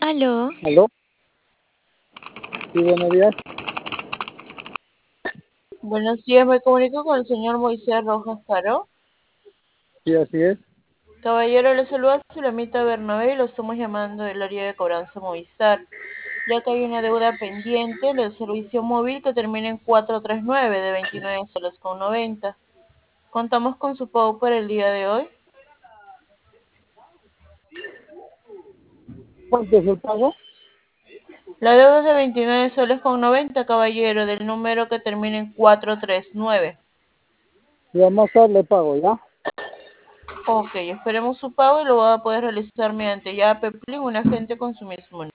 Aló, ¿Aló? Sí, buenos días. Buenos días, me comunico con el señor Moisés Rojas Caro. Sí, así es. Caballero, le saluda Sulamita Bernabé y lo estamos llamando del área de cobranza Movistar, ya que hay una deuda pendiente del servicio móvil que termina en 439 de 29 soles con 90. Contamos con su pago para el día de hoy. ¿Cuánto es el pago? La deuda es de 29 soles con 90, caballero, del número que termina en 439. Ya más tarde le pago, ¿ya? Ok, esperemos su pago y lo va a poder realizar mediante ya Peplin, un agente con su mismo